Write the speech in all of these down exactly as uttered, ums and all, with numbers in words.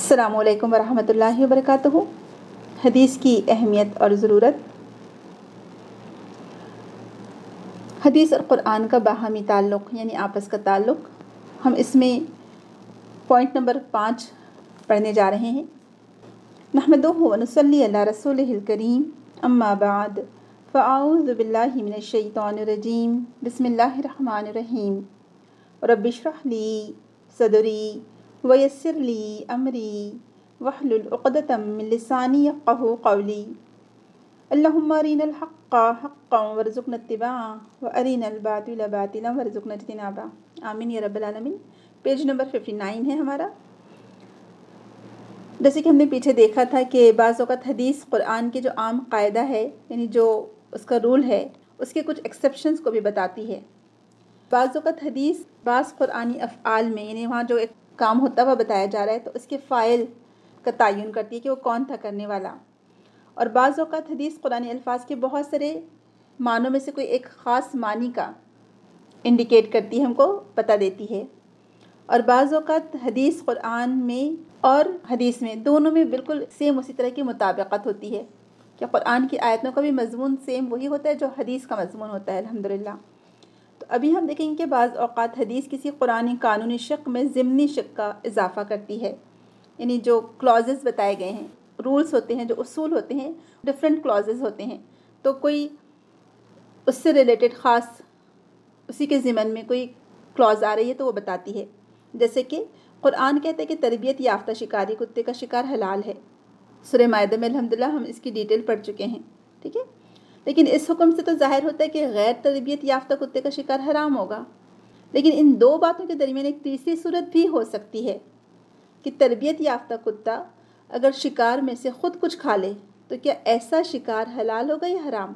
السلام علیکم ورحمۃ اللہ وبرکاتہ۔ حدیث کی اہمیت اور ضرورت۔ حدیث اور قرآن کا باہمی تعلق یعنی آپس کا تعلق، ہم اس میں پوائنٹ نمبر پانچ پڑھنے جا رہے ہیں۔ نحمدہ ونصلی علی رسولہ الکریم، اما بعد فاعوذ باللہ من الشیطان الرجیم، بسم اللہ الرحمن الرحیم۔ رب اشرح لی صدری ویسر لی امری واحلل عقدۃ من لسانی یفقہوا قولی۔ اللہم ارنا الحق حقا وارزقنا اتباعہ وارنا الباطل باطلا وارزقنا اجتنابہ، آمین یا رب العالمین۔ پیج نمبر ففٹی نائن ہے ہمارا۔ جیسے کہ ہم نے پیچھے دیکھا تھا کہ بعض اوقات حدیث قرآن کے جو عام قاعدہ ہے یعنی جو اس کا رول ہے اس کے کچھ ایکسیپشنز کو بھی بتاتی ہے۔ بعض اوقات حدیث بعض قرآنی افعال میں یعنی وہاں جو ایک کام ہوتا ہوا بتایا جا رہا ہے تو اس کے فاعل کا تعین کرتی ہے کہ وہ کون تھا کرنے والا، اور بعض اوقات حدیث قرآنی الفاظ کے بہت سارے معنوں میں سے کوئی ایک خاص معنی کا انڈیکیٹ کرتی ہے، ہم کو پتہ دیتی ہے۔ اور بعض اوقات حدیث قرآن میں اور حدیث میں دونوں میں بالکل سیم اسی طرح کی مطابقت ہوتی ہے کہ قرآن کی آیتوں کا بھی مضمون سیم وہی ہوتا ہے جو حدیث کا مضمون ہوتا ہے، الحمدللہ۔ تو ابھی ہم دیکھیں گے کہ بعض اوقات حدیث کسی قرآنی قانونی شق میں ضمنی شق کا اضافہ کرتی ہے، یعنی جو کلازز بتائے گئے ہیں، رولز ہوتے ہیں، جو اصول ہوتے ہیں، ڈفرینٹ کلازز ہوتے ہیں، تو کوئی اس سے ریلیٹڈ خاص اسی کے ضمن میں کوئی کلاز آ رہی ہے تو وہ بتاتی ہے۔ جیسے کہ قرآن کہتا ہے کہ تربیت یافتہ شکاری کتے کا شکار حلال ہے، سورہ مائدہ میں الحمدللہ ہم اس کی ڈیٹیل پڑھ چکے ہیں، ٹھیک ہے۔ لیکن اس حکم سے تو ظاہر ہوتا ہے کہ غیر تربیت یافتہ کتے کا شکار حرام ہوگا، لیکن ان دو باتوں کے درمیان ایک تیسری صورت بھی ہو سکتی ہے کہ تربیت یافتہ کتا اگر شکار میں سے خود کچھ کھا لے تو کیا ایسا شکار حلال ہوگا یا حرام؟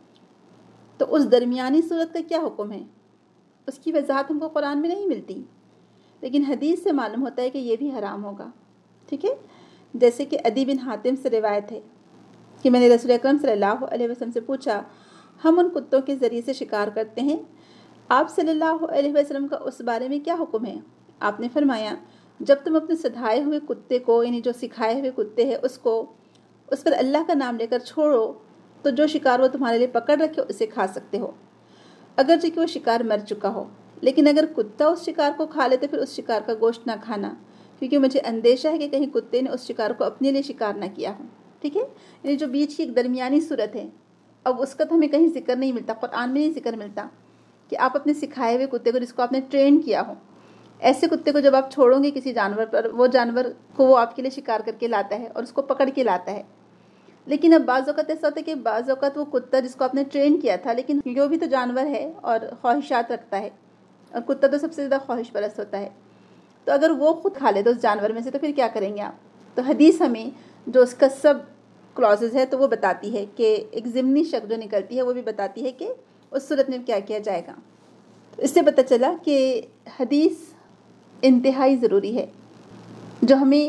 تو اس درمیانی صورت کا کیا حکم ہے؟ اس کی وضاحت ہم کو قرآن میں نہیں ملتی، لیکن حدیث سے معلوم ہوتا ہے کہ یہ بھی حرام ہوگا، ٹھیک ہے۔ جیسے کہ عدی بن حاتم سے روایت ہے کہ میں نے رسول اکرم صلی اللہ علیہ وسلم سے پوچھا، ہم ان کتوں کے ذریعے سے شکار کرتے ہیں، آپ صلی اللہ علیہ وسلم کا اس بارے میں کیا حکم ہے؟ آپ نے فرمایا، جب تم اپنے سدھائے ہوئے کتے کو یعنی جو سکھائے ہوئے کتے ہیں اس کو اس پر اللہ کا نام لے کر چھوڑو تو جو شکار وہ تمہارے لیے پکڑ رکھے اسے کھا سکتے ہو، اگرچہ کہ وہ شکار مر چکا ہو، لیکن اگر کتا اس شکار کو کھا لے تو پھر اس شکار کا گوشت نہ کھانا، کیونکہ مجھے اندیشہ ہے کہ کہیں کتے نے اس شکار کو اپنے لیے شکار نہ کیا ہو، ٹھیک ہے۔ یعنی جو بیچ کی ایک درمیانی صورت ہے، اب اس کا تو ہمیں کہیں ذکر نہیں ملتا، قرآن میں نہیں ذکر ملتا کہ آپ اپنے سکھائے ہوئے کتے کو جس کو آپ نے ٹرین کیا ہو، ایسے کتے کو جب آپ چھوڑو گے کسی جانور پر، وہ جانور کو وہ آپ کے لیے شکار کر کے لاتا ہے اور اس کو پکڑ کے لاتا ہے۔ لیکن اب بعض اوقات ایسا ہوتا ہے کہ بعض اوقات وہ کتا جس کو آپ نے ٹرین کیا تھا لیکن جو بھی تو جانور ہے اور خواہشات رکھتا ہے، اور کتا تو سب سے زیادہ خواہش پرست ہوتا ہے، تو اگر وہ خود کھا لے تو اس جانور میں سے تو پھر کیا کریں گے آپ؟ تو حدیث ہمیں جو اس کا سب کلازز ہے تو وہ بتاتی ہے کہ ایک ضمنی شک جو نکلتی ہے وہ بھی بتاتی ہے کہ اس صورت میں کیا کیا جائے گا۔ اس سے پتہ چلا کہ حدیث انتہائی ضروری ہے، جو ہمیں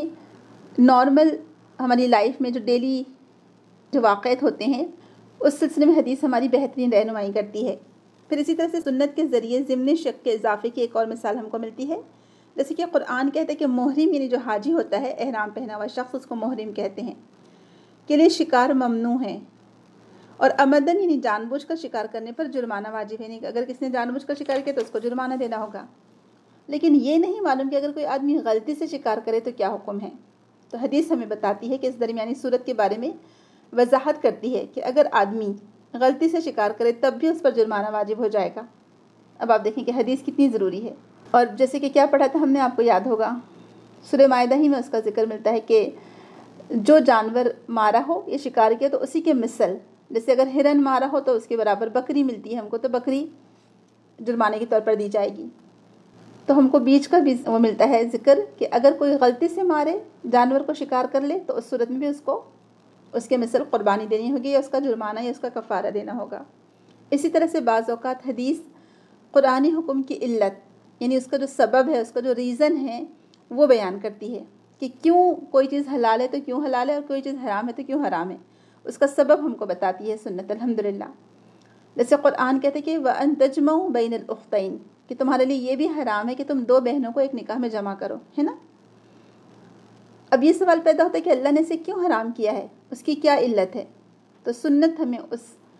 نارمل ہماری لائف میں جو ڈیلی جو واقعات ہوتے ہیں اس سلسلے میں حدیث ہماری بہترین رہنمائی کرتی ہے۔ پھر اسی طرح سے سنت کے ذریعے ضمنی شک کے اضافے کی ایک اور مثال ہم کو ملتی ہے، جیسے کہ قرآن کہتا ہے کہ محرم یعنی جو حاجی ہوتا ہے، احرام پہنا ہوا شخص، اس کو محرم کہتے ہیں، کے لیے شکار ممنوع ہے، اور عمدن یعنی جان بوجھ کر شکار کرنے پر جرمانہ واجب ہے، نہیں اگر کسی نے جان بوجھ کر شکار کیا تو اس کو جرمانہ دینا ہوگا۔ لیکن یہ نہیں معلوم کہ اگر کوئی آدمی غلطی سے شکار کرے تو کیا حکم ہے۔ تو حدیث ہمیں بتاتی ہے کہ اس درمیانی صورت کے بارے میں وضاحت کرتی ہے کہ اگر آدمی غلطی سے شکار کرے تب بھی اس پر جرمانہ واجب ہو جائے گا۔ اب آپ دیکھیں کہ حدیث کتنی ضروری ہے، اور جیسے کہ کیا پڑھا تھا ہم نے، آپ کو یاد ہوگا سورہ مائدہ ہی میں اس کا ذکر ملتا ہے کہ جو جانور مارا ہو یا شکار کیا تو اسی کے مثل، جیسے اگر ہرن مارا ہو تو اس کے برابر بکری ملتی ہے ہم کو، تو بکری جرمانے کے طور پر دی جائے گی۔ تو ہم کو بیچ کا بھی وہ ملتا ہے ذکر کہ اگر کوئی غلطی سے مارے جانور کو شکار کر لے تو اس صورت میں بھی اس کو اس کے مثل قربانی دینی ہوگی، یا اس کا جرمانہ یا اس کا کفارہ دینا ہوگا۔ اسی طرح سے بعض اوقات حدیث قرآنی حکم کی علت یعنی اس کا جو سبب ہے، اس کا جو ریزن ہے وہ بیان کرتی ہے کہ کیوں کوئی چیز حلال ہے تو کیوں حلال ہے، اور کوئی چیز حرام ہے تو کیوں حرام ہے، اس کا سبب ہم کو بتاتی ہے سنت، الحمدللہ۔ جیسے قرآن کہتے کہ وَأَن تَجْمَعُوا بَيْنَ الْأُخْتَيْنِ کہ تمہارے لیے یہ بھی حرام ہے کہ تم دو بہنوں کو ایک نکاح میں جمع کرو، ہے نا۔ اب یہ سوال پیدا ہوتا ہے کہ اللہ نے اسے کیوں حرام کیا ہے، اس کی کیا علت ہے؟ تو سنت ہمیں اس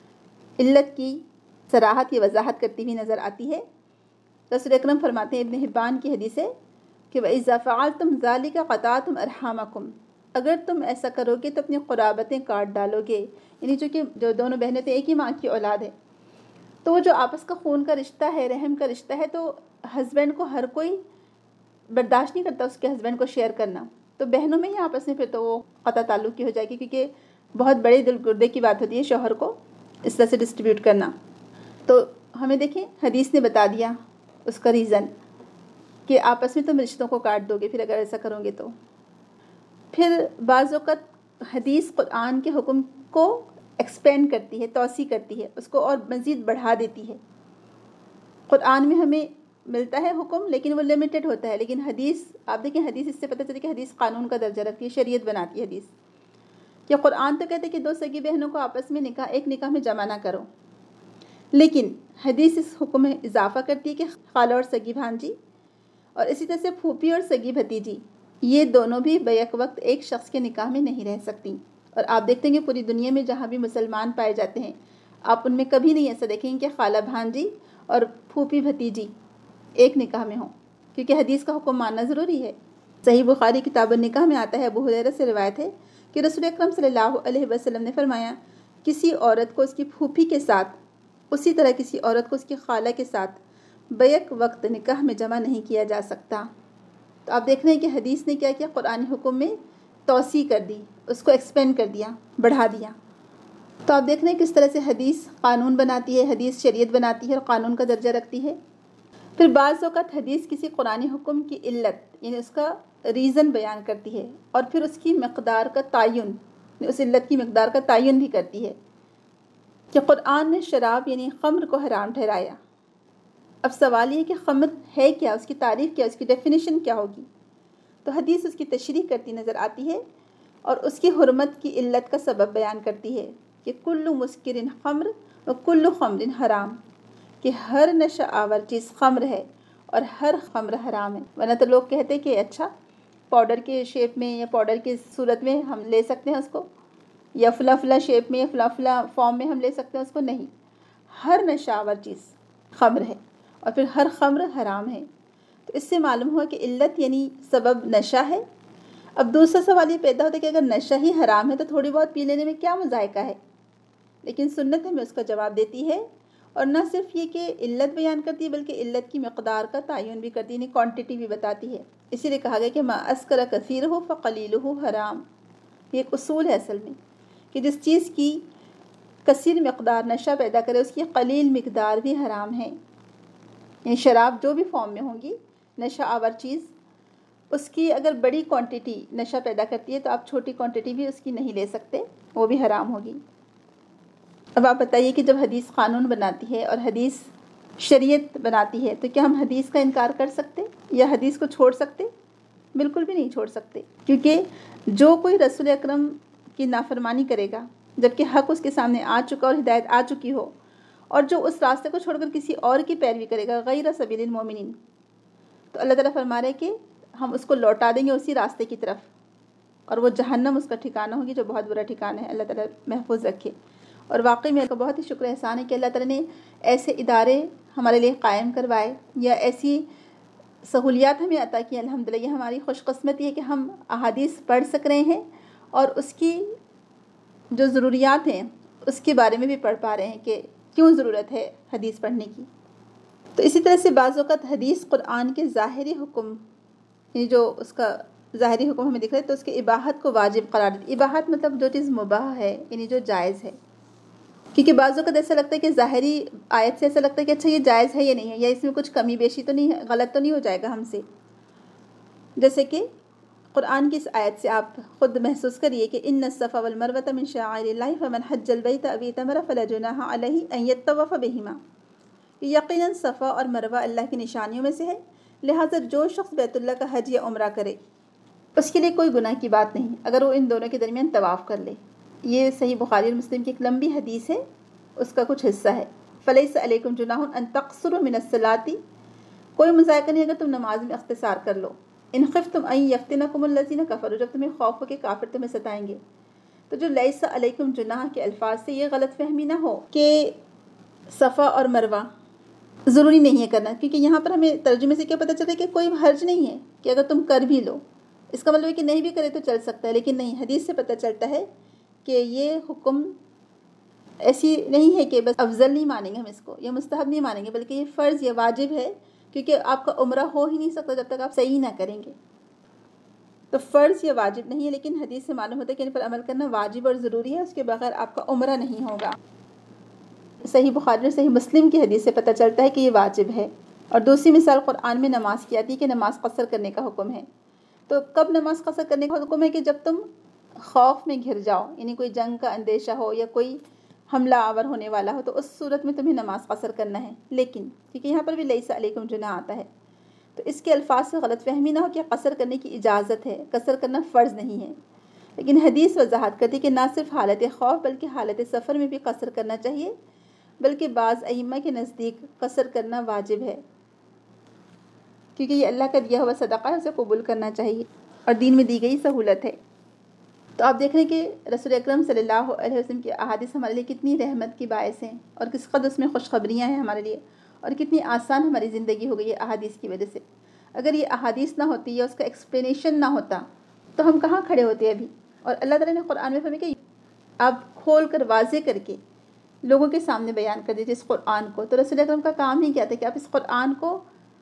علت کی صراحت یا وضاحت کرتی ہوئی نظر آتی ہے۔ رسول اکرم فرماتے ہیں، ابن حبان کی حدیث ہے کہ وَإِذَا فَعَلْتُمْ ذَلِكَ قَطَعْتُمْ أَرْحَامَكُمْ، اگر تم ایسا کرو گے تو اپنی قرابتیں کاٹ ڈالو گے، یعنی جو کہ جو دونوں بہنیں تھے ایک ہی ماں کی اولاد ہے، تو وہ جو آپس کا خون کا رشتہ ہے، رحم کا رشتہ ہے، تو ہسبینڈ کو ہر کوئی برداشت نہیں کرتا اس کے ہسبینڈ کو شیئر کرنا، تو بہنوں میں ہی آپس میں پھر تو وہ قطع تعلق کی ہو جائے گی، کیونکہ بہت بڑے دل گردے کی بات ہوتی ہے شوہر کو اس طرح سے ڈسٹریبیوٹ کرنا۔ تو ہمیں دیکھیں حدیث نے بتا دیا اس کا ریزن کہ آپس میں تم رشتوں کو کاٹ دو گے پھر اگر ایسا کرو گے تو۔ پھر بعض اوقات حدیث قرآن کے حکم کو ایکسپینڈ کرتی ہے، توسیع کرتی ہے، اس کو اور مزید بڑھا دیتی ہے۔ قرآن میں ہمیں ملتا ہے حکم لیکن وہ لمیٹڈ ہوتا ہے، لیکن حدیث آپ دیکھیں، حدیث اس سے پتہ چلتا ہے کہ حدیث قانون کا درجہ رکھتی ہے، شریعت بناتی ہے حدیث۔ کہ قرآن تو کہتے ہیں کہ دو سگی بہنوں کو آپس میں نکاح ایک نکاح میں جمع نہ کرو، لیکن حدیث اس حکم میں اضافہ کرتی ہے کہ خالہ اور سگی بھانجی اور اسی طرح سے پھوپھی اور سگی بھتیجی یہ دونوں بھی بیک وقت ایک شخص کے نکاح میں نہیں رہ سکتی۔ اور آپ دیکھتے ہیں کہ پوری دنیا میں جہاں بھی مسلمان پائے جاتے ہیں آپ ان میں کبھی نہیں ایسا دیکھیں گے کہ خالہ بھانجی اور پھوپھی بھتیجی ایک نکاح میں ہوں، کیونکہ حدیث کا حکم ماننا ضروری ہے۔ صحیح بخاری کتاب النکاح میں آتا ہے، ابو ہریرہ سے روایت ہے کہ رسول اکرم صلی اللہ علیہ وسلم نے فرمایا، کسی عورت کو اس کی پھوپھی کے ساتھ اسی طرح کسی عورت کو اس کی خالہ کے ساتھ بیک وقت نکاح میں جمع نہیں کیا جا سکتا۔ تو آپ دیکھ رہے ہیں کہ حدیث نے کیا کیا، قرآن حکم میں توسیع کر دی، اس کو ایکسپینڈ کر دیا، بڑھا دیا۔ تو آپ دیکھ رہے ہیں کس طرح سے حدیث قانون بناتی ہے، حدیث شریعت بناتی ہے اور قانون کا درجہ رکھتی ہے۔ پھر بعض اوقات حدیث کسی قرآنی حکم کی علت یعنی اس کا ریزن بیان کرتی ہے اور پھر اس کی مقدار کا تعین، اس علت کی مقدار کا تعین بھی کرتی ہے کہ قرآن نے شراب یعنی خمر کو حرام ٹھہرایا۔ اب سوال یہ ہے کہ خمر ہے کیا، اس کی تعریف کیا، اس کی ڈیفینیشن کیا ہوگی؟ تو حدیث اس کی تشریح کرتی نظر آتی ہے اور اس کی حرمت کی علت کا سبب بیان کرتی ہے کہ کل مسکر خمر و کل خمر حرام، کہ ہر نشہ آور چیز خمر ہے اور ہر خمر حرام ہے۔ ورنہ تو لوگ کہتے کہ اچھا پاؤڈر کے شیپ میں یا پاؤڈر کی صورت میں ہم لے سکتے ہیں اس کو، یا فلاں فلاں شیپ میں یا فلاں فلاں فارم میں ہم لے سکتے ہیں اس کو، نہیں، ہر نشہ آور چیز خمر ہے اور پھر ہر خمر حرام ہے۔ تو اس سے معلوم ہوا کہ علت یعنی سبب نشہ ہے۔ اب دوسرا سوال یہ پیدا ہوتا ہے کہ اگر نشہ ہی حرام ہے تو تھوڑی بہت پی لینے میں کیا مذائقہ ہے؟ لیکن سنت ہمیں اس کا جواب دیتی ہے، اور نہ صرف یہ کہ علت بیان کرتی ہے بلکہ علت کی مقدار کا تعین بھی کرتی ہے، یعنی کوانٹٹی بھی بتاتی ہے۔ اسی لیے کہا گیا کہ ما اسکر کثیرہ فقلیلہ حرام، یہ ایک اصول ہے اصل میں کہ جس چیز کی کثیر مقدار نشہ پیدا کرے اس کی قلیل مقدار بھی حرام ہے۔ یعنی شراب جو بھی فارم میں ہوں گی، نشہ آور چیز، اس کی اگر بڑی کوانٹٹی نشہ پیدا کرتی ہے تو آپ چھوٹی کوانٹٹی بھی اس کی نہیں لے سکتے، وہ بھی حرام ہوگی۔ اب آپ بتائیے کہ جب حدیث قانون بناتی ہے اور حدیث شریعت بناتی ہے تو کیا ہم حدیث کا انکار کر سکتے یا حدیث کو چھوڑ سکتے؟ بالکل بھی نہیں چھوڑ سکتے، کیونکہ جو کوئی رسول اکرم کی نافرمانی کرے گا جبکہ حق اس کے سامنے آ چکا اور ہدایت آ چکی ہو، اور جو اس راستے کو چھوڑ کر کسی اور کی پیروی کرے گا غیر سبیل المومنین، تو اللہ تعالیٰ فرما رہے کہ ہم اس کو لوٹا دیں گے اسی راستے کی طرف، اور وہ جہنم اس کا ٹھکانہ ہوگی جو بہت برا ٹھکانہ ہے، اللہ تعالیٰ محفوظ رکھے۔ اور واقعی میرے کو بہت ہی شکر احسان ہے کہ اللہ تعالیٰ نے ایسے ادارے ہمارے لیے قائم کروائے یا ایسی سہولیات ہمیں عطا کی، الحمدللہ۔ یہ ہماری خوش قسمتی ہے کہ ہم احادیث پڑھ سک رہے ہیں اور اس کی جو ضروریات ہیں اس کے بارے میں بھی پڑھ پا رہے ہیں کہ کیوں ضرورت ہے حدیث پڑھنے کی۔ تو اسی طرح سے بعض اوقات حدیث قرآن کے ظاہری حکم یعنی جو اس کا ظاہری حکم ہمیں دکھ رہا ہے تو اس کے اباحت کو واجب قرار دیتی۔ اباحت مطلب جو چیز مباح ہے، یعنی جو جائز ہے، کیونکہ بعض اوقات ایسا لگتا ہے کہ ظاہری آیت سے ایسا لگتا ہے کہ اچھا یہ جائز ہے یا نہیں ہے، یا اس میں کچھ کمی بیشی تو نہیں ہے، غلط تو نہیں ہو جائے گا ہم سے۔ جیسے کہ قرآن کی اس آیت سے آپ خود محسوس کریے کہ ان الصفا والمروۃ من شعائر اللہ فمن حج البیت او اعتمر فلا جناح علیہ ان یطوف بہما، یقیناً صفا اور مروہ اللہ کی نشانیوں میں سے ہے، لہٰذا جو شخص بیت اللہ کا حج یا عمرہ کرے اس کے لیے کوئی گناہ کی بات نہیں اگر وہ ان دونوں کے درمیان طواف کر لے۔ یہ صحیح بخاری اور مسلم کی ایک لمبی حدیث ہے، اس کا کچھ حصہ ہے۔ فلیس علیکم جناح ان تقصروا من الصلاۃ، کوئی مذائقہ نہیں اگر تم نماز میں اختصار کر لو، ان خفتم ان یفتنکم الذین کفروا، جب تمہیں خوف ہو کہ کافر تمہیں ستائیں گے. تو جو لیس علیکم جناح کے الفاظ سے یہ غلط فہمی نہ ہو کہ صفا اور مروہ ضروری نہیں ہے کرنا، کیونکہ یہاں پر ہمیں ترجمے سے کیا پتہ چلتا ہے کہ کوئی حرج نہیں ہے کہ اگر تم کر بھی لو. اس کا مطلب ہے کہ نہیں بھی کرے تو چل سکتا ہے، لیکن نہیں، حدیث سے پتہ چلتا ہے کہ یہ حکم ایسی نہیں ہے کہ بس افضل نہیں مانیں گے ہم اس کو، یا مستحب نہیں مانیں گے، بلکہ یہ فرض یا واجب ہے، کیونکہ آپ کا عمرہ ہو ہی نہیں سکتا جب تک آپ صحیح نہ کریں گے. تو فرض یا واجب نہیں ہے، لیکن حدیث سے معلوم ہوتا ہے کہ ان پر عمل کرنا واجب اور ضروری ہے، اس کے بغیر آپ کا عمرہ نہیں ہوگا. صحیح بخاری اور صحیح مسلم کی حدیث سے پتہ چلتا ہے کہ یہ واجب ہے. اور دوسری مثال قرآن میں نماز کی آتی ہے کہ نماز قصر کرنے کا حکم ہے. تو کب نماز قصر کرنے کا حکم ہے؟ کہ جب تم خوف میں گھر جاؤ، یعنی کوئی جنگ کا اندیشہ ہو یا کوئی حملہ آور ہونے والا ہو، تو اس صورت میں تمہیں نماز قصر کرنا ہے. لیکن کیونکہ یہاں پر بھی لیس علیکم جناح آتا ہے، تو اس کے الفاظ سے غلط فہمی نہ ہو کہ قصر کرنے کی اجازت ہے، قصر کرنا فرض نہیں ہے. لیکن حدیث وضاحت کرتی ہے کہ نہ صرف حالت خوف بلکہ حالت سفر میں بھی قصر کرنا چاہیے، بلکہ بعض ائمہ کے نزدیک قصر کرنا واجب ہے، کیونکہ یہ اللہ کا دیا ہوا صدقہ ہے، اسے قبول کرنا چاہیے اور دین میں دی گئی سہولت ہے. تو آپ دیکھ رہے ہیں کہ رسول اکرم صلی اللہ علیہ وسلم کی احادیث ہمارے لیے کتنی رحمت کی باعث ہیں، اور کس قدر اس میں خوشخبریاں ہیں ہمارے لیے، اور کتنی آسان ہماری زندگی ہو گئی ہے احادیث کی وجہ سے. اگر یہ احادیث نہ ہوتی یا اس کا ایکسپلینیشن نہ ہوتا تو ہم کہاں کھڑے ہوتے ابھی. اور اللہ تعالیٰ نے قرآن میں فرمایا کہ آپ کھول کر واضح کر کے لوگوں کے سامنے بیان کر دیتے اس قرآن کو. تو رسول اکرم کا کام ہی کیا تھا کہ آپ اس قرآن کو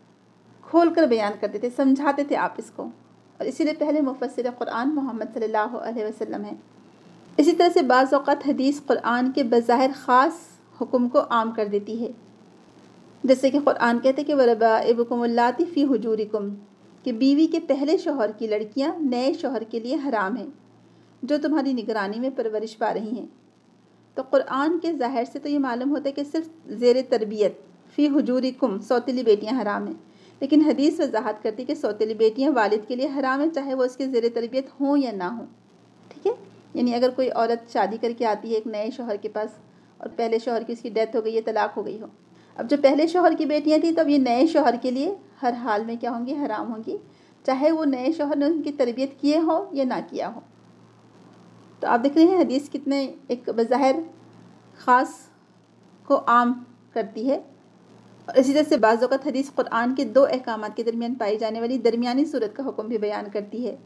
کھول کر بیان کرتے تھے، سمجھاتے تھے آپ اس کو. اور اسی لیے پہلے مفسر قرآن محمد صلی اللہ علیہ وسلم ہیں. اسی طرح سے بعض اوقات حدیث قرآن کے بظاہر خاص حکم کو عام کر دیتی ہے، جیسے کہ قرآن کہتے ہیں کہ وَرَبَائِبُكُمُ اللَّاتِي فِي حُجُورِكُمْ، کہ بیوی کے پہلے شوہر کی لڑکیاں نئے شوہر کے لیے حرام ہیں جو تمہاری نگرانی میں پرورش پا رہی ہیں. تو قرآن کے ظاہر سے تو یہ معلوم ہوتا ہے کہ صرف زیر تربیت فی حجورکم سوتیلی بیٹیاں حرام ہیں، لیکن حدیث وضاحت کرتی ہے کہ سوتیلی بیٹیاں والد کے لیے حرام ہیں، چاہے وہ اس کے زیر تربیت ہوں یا نہ ہوں. ٹھیک ہے، یعنی اگر کوئی عورت شادی کر کے آتی ہے ایک نئے شوہر کے پاس، اور پہلے شوہر کی اس کی ڈیتھ ہو گئی ہے، طلاق ہو گئی ہو، اب جو پہلے شوہر کی بیٹیاں تھیں تب یہ نئے شوہر کے لیے ہر حال میں کیا ہوں گی؟ حرام ہوں گی، چاہے وہ نئے شوہر نے ان کی تربیت کیے ہو یا نہ کیا ہو. تو آپ دیکھ رہے ہیں حدیث کتنے ایک بظاہر خاص کو عام کرتی ہے. اور اسی طرح سے بعض اوقات حدیث قرآن کے دو احکامات کے درمیان پائی جانے والی درمیانی صورت کا حکم بھی بیان کرتی ہے.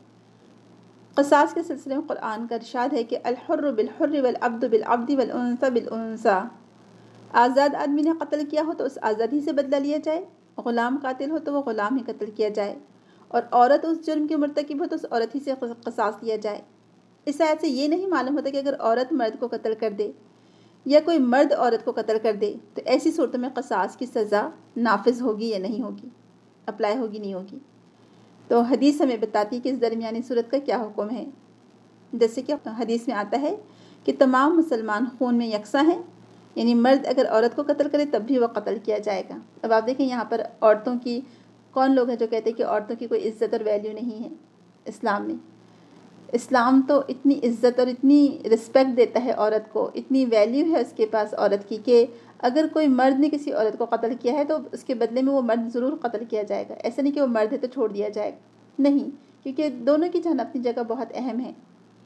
قصاص کے سلسلے میں قرآن کا ارشاد ہے کہ الحر بالحر والعبد بالعبد والانثى بالانثى، آزاد آدمی نے قتل کیا ہو تو اس آزادی سے بدلہ لیا جائے، غلام قاتل ہو تو وہ غلام ہی قتل کیا جائے، اور عورت اس جرم کے مرتکب ہو تو اس عورت ہی سے قصاص لیا جائے. اس آیت سے یہ نہیں معلوم ہوتا کہ اگر عورت مرد کو قتل کر دے یا کوئی مرد عورت کو قتل کر دے تو ایسی صورتوں میں قصاص کی سزا نافذ ہوگی یا نہیں ہوگی، اپلائی ہوگی نہیں ہوگی. تو حدیث ہمیں بتاتی ہے کہ اس درمیانی صورت کا کیا حکم ہے. جیسے کہ حدیث میں آتا ہے کہ تمام مسلمان خون میں یکساں ہیں، یعنی مرد اگر عورت کو قتل کرے تب بھی وہ قتل کیا جائے گا. اب آپ دیکھیں یہاں پر عورتوں کی کون لوگ ہیں جو کہتے ہیں کہ عورتوں کی کوئی عزت اور ویلیو نہیں ہے اسلام میں. اسلام تو اتنی عزت اور اتنی رسپیکٹ دیتا ہے عورت کو، اتنی ویلیو ہے اس کے پاس عورت کی، کہ اگر کوئی مرد نے کسی عورت کو قتل کیا ہے تو اس کے بدلے میں وہ مرد ضرور قتل کیا جائے گا. ایسا نہیں کہ وہ مرد ہے تو چھوڑ دیا جائے گا، نہیں، کیونکہ دونوں کی جان اپنی جگہ بہت اہم ہے.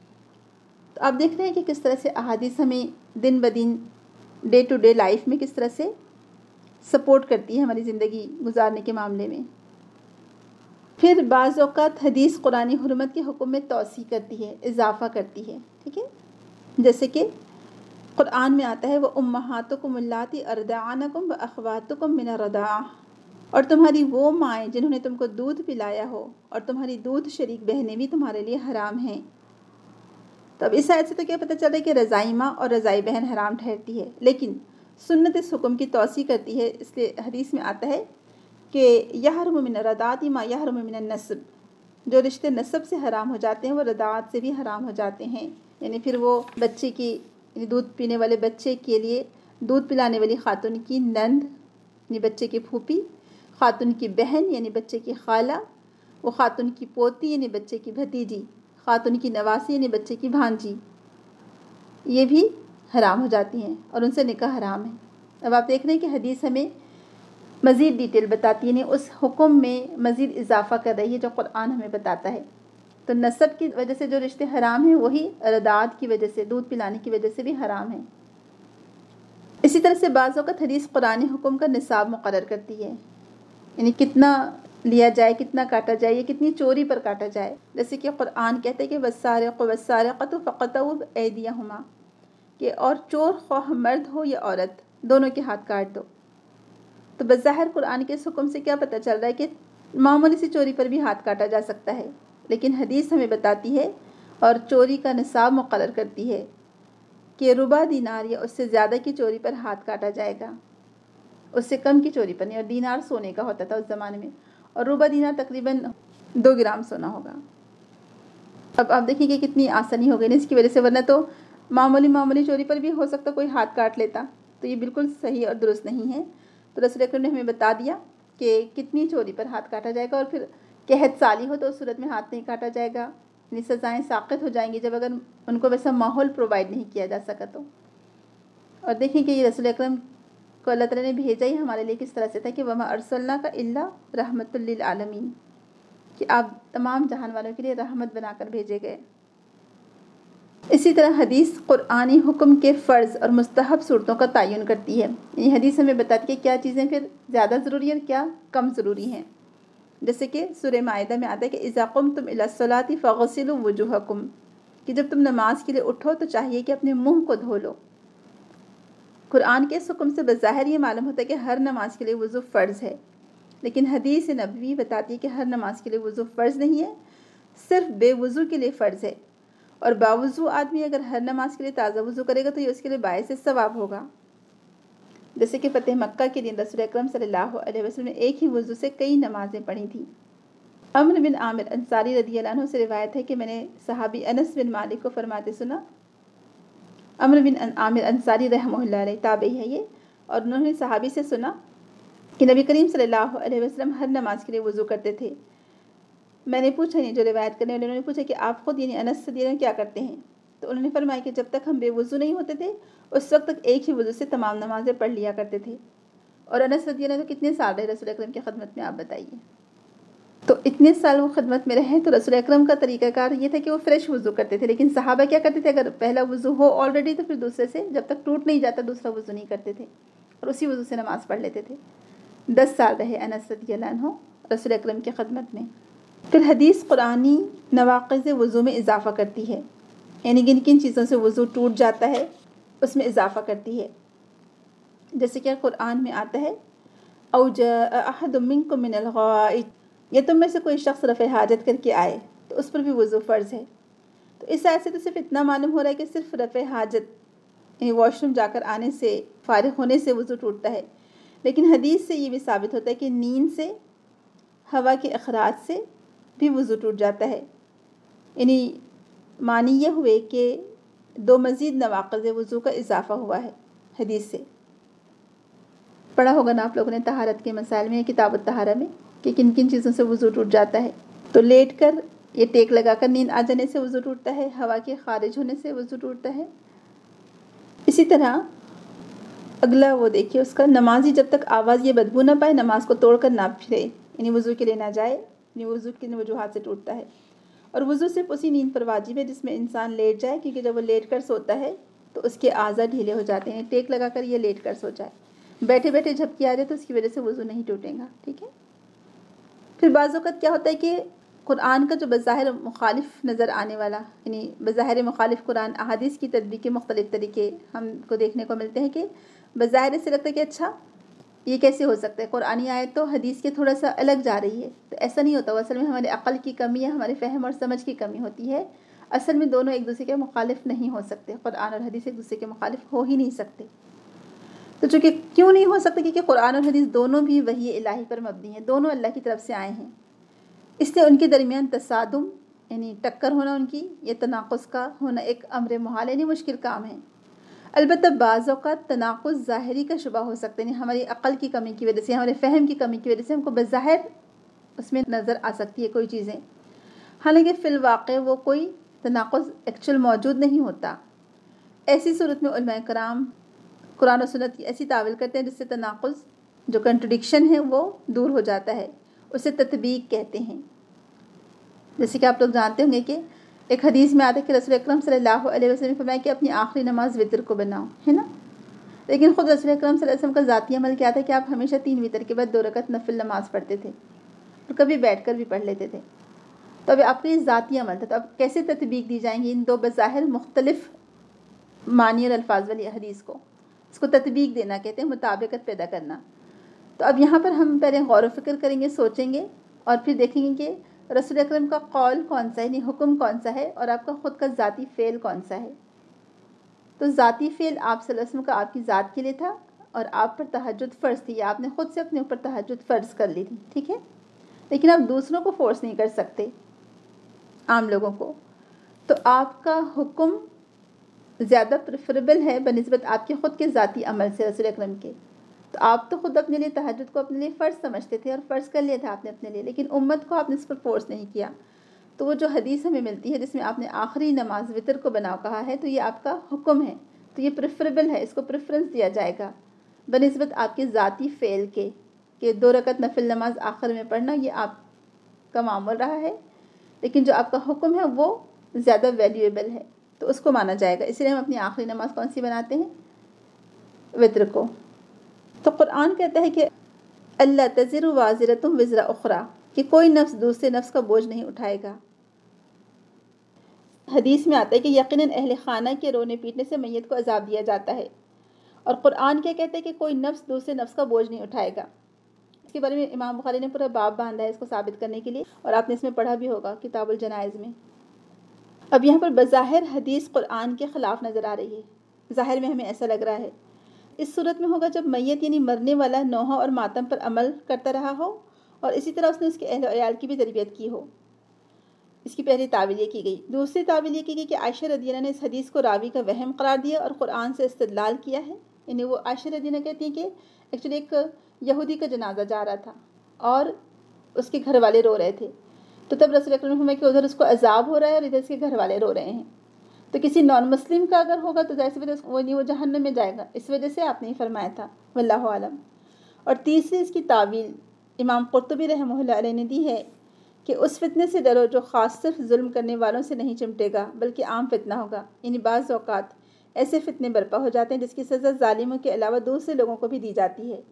تو آپ دیکھ رہے ہیں کہ کس طرح سے احادیث ہمیں دن بدن ڈے ٹو ڈے لائف میں کس طرح سے سپورٹ کرتی ہے ہماری زندگی گزارنے کے معاملے میں. پھر بعض اوقات حدیث قرآنی حرمت کے حکم میں توسیع کرتی ہے، اضافہ کرتی ہے. ٹھیک ہے، جیسے کہ قرآن میں آتا ہے وَأُمَّهَاتُكُمُ اللَّاتِي أَرْضَعْنَكُمْ وَأَخَوَاتُكُمْ مِنَ الرَّضَاعَةِ، اور تمہاری وہ مائیں جنہوں نے تم کو دودھ پلایا ہو اور تمہاری دودھ شریک بہنیں بھی تمہارے لیے حرام ہیں. تو اب اس آیت سے تو کیا پتہ چل رہا ہے کہ رضائی ماں اور رضائی بہن حرام ٹھہرتی ہے، لیکن سنت اس حکم کی توسیع کرتی ہے. اس لیے حدیث میں آتا ہے کہ یحرم من الرضاعۃ ما یحرم من النسب، جو رشتے نسب سے حرام ہو جاتے ہیں وہ رضاعت سے بھی حرام ہو جاتے ہیں. یعنی پھر وہ بچے کی، یعنی دودھ پینے والے بچے کے لیے دودھ پلانے والی خاتون کی نند یعنی بچے کی پھوپھی، خاتون کی بہن یعنی بچے کی خالہ، وہ خاتون کی پوتی یعنی بچے کی بھتیجی، خاتون کی نواسی یعنی بچے کی بھانجی، یہ بھی حرام ہو جاتی ہیں اور ان سے نکاح حرام ہے. اب آپ دیکھ رہے ہیں کہ حدیث ہمیں مزید ڈیٹیل بتاتی ہے، یعنی اس حکم میں مزید اضافہ کر رہی ہے جو قرآن ہمیں بتاتا ہے۔ تو نسب کی وجہ سے جو رشتے حرام ہیں وہی رضاعت کی وجہ سے، دودھ پلانے کی وجہ سے بھی حرام ہیں۔ اسی طرح سے بعض اوقات حدیث قرآنی حکم کا نصاب مقرر کرتی ہے، یعنی کتنا لیا جائے، کتنا کاٹا جائے، یا کتنی چوری پر کاٹا جائے۔ جیسے کہ قرآن کہتے ہیں کہ والسارق والسارقۃ فقطعوا ایدیہما، کہ اور چور خواہ مرد ہو یا عورت دونوں کے ہاتھ کاٹ دو۔ تو بظاہر قرآن کے اس حکم سے کیا پتہ چل رہا ہے کہ معمولی سی چوری پر بھی ہاتھ کاٹا جا سکتا ہے، لیکن حدیث ہمیں بتاتی ہے اور چوری کا نصاب مقرر کرتی ہے کہ ربع دینار یا اس سے زیادہ کی چوری پر ہاتھ کاٹا جائے گا، اس سے کم کی چوری پر نہیں۔ اور دینار سونے کا ہوتا تھا اس زمانے میں، اور ربع دینار تقریباً دو گرام سونا ہوگا۔ اب آپ دیکھیں کہ کتنی آسانی ہو گئی اس کی وجہ سے، ورنہ تو معمولی معمولی چوری پر بھی ہو سکتا کوئی ہاتھ کاٹ لیتا، تو یہ بالکل صحیح اور درست نہیں ہے۔ تو رسول اکرم نے ہمیں بتا دیا کہ کتنی چوری پر ہاتھ کاٹا جائے گا، اور پھر قحط سالی ہو تو اس صورت میں ہاتھ نہیں کاٹا جائے گا، یعنی سزائیں ساقط ہو جائیں گی جب اگر ان کو ویسا ماحول پرووائڈ نہیں کیا جا سکا تو۔ اور دیکھیں کہ یہ رسول اکرم کو اللہ تعالیٰ نے بھیجا ہی ہمارے لیے کس طرح سے تھا کہ وما ارسلناک الا رحمۃ للعالمین، کہ آپ تمام جہان والوں کے لیے رحمت بنا کر بھیجے گئے۔ اسی طرح حدیث قرآنی حکم کے فرض اور مستحب صورتوں کا تعین کرتی ہے، یعنی حدیث ہمیں بتاتی ہے کہ کیا چیزیں پھر زیادہ ضروری ہیں اور کیا کم ضروری ہیں۔ جیسے کہ سورہ مائدہ میں آتا ہے کہ اذا قمتم الی الصلاۃ فاغسلوا وجوہکم، کہ جب تم نماز کے لیے اٹھو تو چاہیے کہ اپنے منہ کو دھو لو۔ قرآن کے اس حکم سے بظاہر یہ معلوم ہوتا ہے کہ ہر نماز کے لیے وضو فرض ہے، لیکن حدیث نبوی بتاتی ہے کہ ہر نماز کے لیے وضو فرض نہیں ہے، صرف بے وضو کے لیے فرض ہے، اور باوضو آدمی اگر ہر نماز کے لیے تازہ وضو کرے گا تو یہ اس کے لیے باعث ثواب ہوگا۔ جیسے کہ فتح مکہ کے دن رسول اکرم صلی اللہ علیہ وسلم نے ایک ہی وضو سے کئی نمازیں پڑھی تھیں۔ عمرو بن عامر انصاری رضی اللہ عنہ سے روایت ہے کہ میں نے صحابی انس بن مالک کو فرماتے سنا، عمرو بن عامر انصاری رحمہ اللہ علیہ تابعی ہے یہ، اور انہوں نے صحابی سے سنا کہ نبی کریم صلی اللہ علیہ وسلم ہر نماز کے لیے وضو کرتے تھے۔ میں نے پوچھا، نہیں جو روایت کرنے والے انہوں نے پوچھا کہ آپ خود یعنی انس رضی اللہ عنہ کیا کرتے ہیں؟ تو انہوں نے فرمایا کہ جب تک ہم بے وضو نہیں ہوتے تھے اس وقت تک ایک ہی وضو سے تمام نمازیں پڑھ لیا کرتے تھے۔ اور انس رضی اللہ عنہ تو کتنے سال رہے رسول اکرم کی خدمت میں، آپ بتائیے۔ تو اتنے سال وہ خدمت میں رہے تو رسول اکرم کا طریقہ کار یہ تھا کہ وہ فریش وضو کرتے تھے، لیکن صحابہ کیا کرتے تھے، اگر پہلا وضو ہو آلریڈی تو پھر دوسرے سے جب تک ٹوٹ نہیں جاتا دوسرا وضو نہیں کرتے تھے، اور اسی وضو سے نماز پڑھ لیتے تھے۔ دس سال رہے انس رضی اللہ عنہ رسول اکرم کی خدمت میں۔ پھر حدیث قرآنی نواقض وضو میں اضافہ کرتی ہے، یعنی کن کن چیزوں سے وضو ٹوٹ جاتا ہے اس میں اضافہ کرتی ہے۔ جیسے کہ قرآن میں آتا ہے او جاء احد منکم من الغائط، یا تم میں سے کوئی شخص رفع حاجت کر کے آئے تو اس پر بھی وضو فرض ہے۔ تو اس آیت سے تو صرف اتنا معلوم ہو رہا ہے کہ صرف رفع حاجت یعنی واش روم جا کر آنے سے، فارغ ہونے سے وضو ٹوٹتا ہے، لیکن حدیث سے یہ بھی ثابت ہوتا ہے کہ نیند سے، ہوا کے اخراج سے بھی وضو ٹوٹ جاتا ہے۔ یعنی معنی یہ ہوئے کہ دو مزید نواقض وضو کا اضافہ ہوا ہے حدیث سے۔ پڑھا ہوگا نا آپ لوگوں نے طہارت کے مسائل میں، کتاب الطہارہ میں، کہ کن کن چیزوں سے وضو ٹوٹ جاتا ہے۔ تو لیٹ کر یہ ٹیک لگا کر نیند آ جانے سے وضو ٹوٹتا ہے، ہوا کے خارج ہونے سے وضو ٹوٹتا ہے۔ اسی طرح اگلا وہ دیکھیے اس کا، نمازی جب تک آواز یہ بدبو نہ پائے نماز کو توڑ کر نہ پھرے، یعنی وضو کے لیے نہ جائے، یعنی وضو کن وجوہات سے ٹوٹتا ہے۔ اور وضو صرف اسی نیند پر واجب ہے جس میں انسان لیٹ جائے، کیونکہ جب وہ لیٹ کر سوتا ہے تو اس کے اعضاء ڈھیلے ہو جاتے ہیں، ٹیک لگا کر یہ لیٹ کر سو جائے، بیٹھے بیٹھے جھپکی آ جائے تو اس کی وجہ سے وضو نہیں ٹوٹے گا، ٹھیک ہے۔ پھر بعض اوقات کیا ہوتا ہے کہ قرآن کا جو بظاہر مخالف نظر آنے والا، یعنی بظاہر مخالف قرآن احادیث کی تطبیق کے مختلف طریقے ہم کو دیکھنے کو ملتے ہیں کہ بظاہر سے لگتا ہے کہ اچھا یہ کیسے ہو سکتا ہے، قرآنی آیت تو حدیث کے تھوڑا سا الگ جا رہی ہے، تو ایسا نہیں ہوتا، وہ اصل میں ہمارے عقل کی کمی ہے، ہمارے فہم اور سمجھ کی کمی ہوتی ہے۔ اصل میں دونوں ایک دوسرے کے مخالف نہیں ہو سکتے، قرآن اور حدیث ایک دوسرے کے مخالف ہو ہی نہیں سکتے۔ تو چونکہ کیوں نہیں ہو سکتے، کیونکہ قرآن اور حدیث دونوں بھی وحی الہی پر مبنی ہیں، دونوں اللہ کی طرف سے آئے ہیں، اس لیے ان کے درمیان تصادم یعنی ٹکر ہونا، ان کی یہ تناقض کا ہونا ایک امر محال یعنی مشکل کام ہے۔ البتہ بعض اوقات تناقض ظاہری کا شبہ ہو سکتے ہیں، ہماری عقل کی کمی کی وجہ سے، ہمارے فہم کی کمی کی وجہ سے ہم کو بظاہر اس میں نظر آ سکتی ہے کوئی چیزیں، حالانکہ فی الواقع وہ کوئی تناقض ایکچوئل موجود نہیں ہوتا۔ ایسی صورت میں علماء کرام قرآن و سنت کی ایسی تعویل کرتے ہیں جس سے تناقض جو کنٹرڈکشن ہے وہ دور ہو جاتا ہے، اسے تطبیق کہتے ہیں۔ جیسے کہ آپ لوگ جانتے ہوں گے کہ ایک حدیث میں آتا ہے کہ رسول اکرم صلی اللہ علیہ وسلم نے فرمایا کہ اپنی آخری نماز وطر کو بناؤ، ہے نا؟ لیکن خود رسول اکرم صلی اللہ علیہ وسلم کا ذاتی عمل کیا تھا کہ آپ ہمیشہ تین وطر کے بعد دو رکعت نفل نماز پڑھتے تھے، اور کبھی بیٹھ کر بھی پڑھ لیتے تھے۔ تو اب آپ کا یہ ذاتی عمل تھا، تو اب کیسے تطبیق دی جائیں گی ان دو بظاہر مختلف معنی اور الفاظ والی حدیث کو؟ اس کو تطبیق دینا کہتے ہیں، مطابقت پیدا کرنا۔ تو اب یہاں پر ہم پہلے غور و فکر کریں گے، سوچیں گے، اور پھر دیکھیں گے کہ رسول اکرم کا قول کون سا ہے، یعنی حکم کون سا ہے، اور آپ کا خود کا ذاتی فعل کون سا ہے۔ تو ذاتی فعل آپ صلی اللہ علیہ وسلم کا آپ کی ذات کے لیے تھا، اور آپ پر تہجد فرض تھی، یا آپ نے خود سے اپنے اوپر تہجد فرض کر لی تھی، ٹھیک ہے؟ لیکن آپ دوسروں کو فورس نہیں کر سکتے، عام لوگوں کو۔ تو آپ کا حکم زیادہ پریفریبل ہے بنسبت آپ کے خود کے ذاتی عمل سے رسول اکرم کے۔ تو آپ تو خود اپنے لیے تہجد کو اپنے لیے فرض سمجھتے تھے، اور فرض کر لیا تھا آپ نے اپنے لیے، لیکن امت کو آپ نے اس پر فورس نہیں کیا۔ تو وہ جو حدیث ہمیں ملتی ہے جس میں آپ نے آخری نماز وطر کو بناؤ کہا ہے، تو یہ آپ کا حکم ہے، تو یہ پریفریبل ہے، اس کو پریفرنس دیا جائے گا بنسبت آپ کے ذاتی فعل کے، کہ دو رکعت نفل نماز آخر میں پڑھنا یہ آپ کا معمول رہا ہے، لیکن جو آپ کا حکم ہے وہ زیادہ ویلیویبل ہے، تو اس کو مانا جائے گا۔ اس لیے ہم اپنی آخری نماز کون سی بناتے ہیں؟ وطر کو۔ تو قرآن کہتا ہے کہ اللہ تزر وازرۃ وزر اخری، کہ کوئی نفس دوسرے نفس کا بوجھ نہیں اٹھائے گا۔ حدیث میں آتا ہے کہ یقیناً اہل خانہ کے رونے پیٹنے سے میت کو عذاب دیا جاتا ہے، اور قرآن کیا کہتا ہے کہ کوئی نفس دوسرے نفس کا بوجھ نہیں اٹھائے گا۔ اس کے بارے میں امام بخاری نے پورا باب باندھا ہے اس کو ثابت کرنے کے لیے، اور آپ نے اس میں پڑھا بھی ہوگا کتاب الجنائز میں۔ اب یہاں پر بظاہر حدیث قرآن کے خلاف نظر آ رہی ہے، ظاہر میں ہمیں ایسا لگ رہا ہے۔ اس صورت میں ہوگا جب میت یعنی مرنے والا نوحہ اور ماتم پر عمل کرتا رہا ہو، اور اسی طرح اس نے اس کے اہل و عیال کی بھی تربیت کی ہو۔ اس کی پہلی تعویل یہ کی گئی۔ دوسری تعویل یہ کی گئی کہ عائشہ رضی اللہ عنہ نے اس حدیث کو راوی کا وہم قرار دیا اور قرآن سے استدلال کیا ہے۔ یعنی وہ عائشہ رضی اللہ عنہ کہتی ہیں کہ ایکچولی ایک یہودی کا جنازہ جا رہا تھا، اور اس کے گھر والے رو رہے تھے، تو تب رسول اکرم نے فرمایا کہ ادھر اس کو عذاب ہو رہا ہے اور ادھر اس کے گھر والے رو رہے ہیں۔ تو کسی نان مسلم کا اگر ہوگا تو ظاہر سی بات ہے وہ نہیں، وہ جہنم میں جائے گا، اس وجہ سے آپ نے فرمایا تھا، واللہ عالم۔ اور تیسری اس کی تعویل امام قرطبی رحمہ اللہ علیہ نے دی ہے کہ اس فتنے سے ڈرو جو خاص صرف ظلم کرنے والوں سے نہیں چمٹے گا بلکہ عام فتنہ ہوگا۔ یعنی بعض اوقات ایسے فتنے برپا ہو جاتے ہیں جس کی سزا ظالموں کے علاوہ دوسرے لوگوں کو بھی دی جاتی ہے۔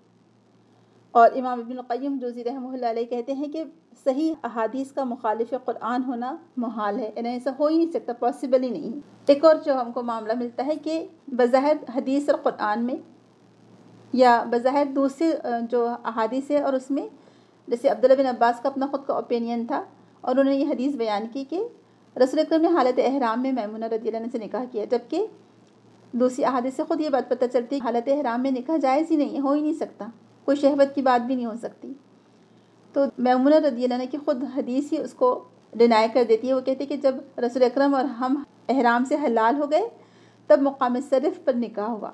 اور امام ابن القیم جوزی رحمہ اللہ علیہ کہتے ہیں کہ صحیح احادیث کا مخالف قرآن ہونا محال ہے، یعنی ایسا ہو ہی نہیں سکتا، پاسبل ہی نہیں۔ ایک اور جو ہم کو معاملہ ملتا ہے کہ بظاہر حدیث اور قرآن میں، یا بظاہر دوسرے جو احادیث ہے اور اس میں، جیسے عبداللہ بن عباس کا اپنا خود کا اوپینین تھا، اور انہوں نے یہ حدیث بیان کی کہ رسول اکرم نے حالت احرام میں میمونہ رضی اللہ عنہ سے نکاح کیا، جبکہ دوسری احادیث سے خود یہ بات پتہ چلتی ہے کہ حالت احرام میں نکاح جائز ہی نہیں ہے، ہو ہی نہیں سکتا، کوئی شہوت کی بات بھی نہیں ہو سکتی۔ تو میمونہ رضی اللہ عنہ کی خود حدیث ہی اس کو ڈینائی کر دیتی ہے۔ وہ کہتی ہے کہ جب رسول اکرم اور ہم احرام سے حلال ہو گئے تب مقام صرف پر نکاح ہوا،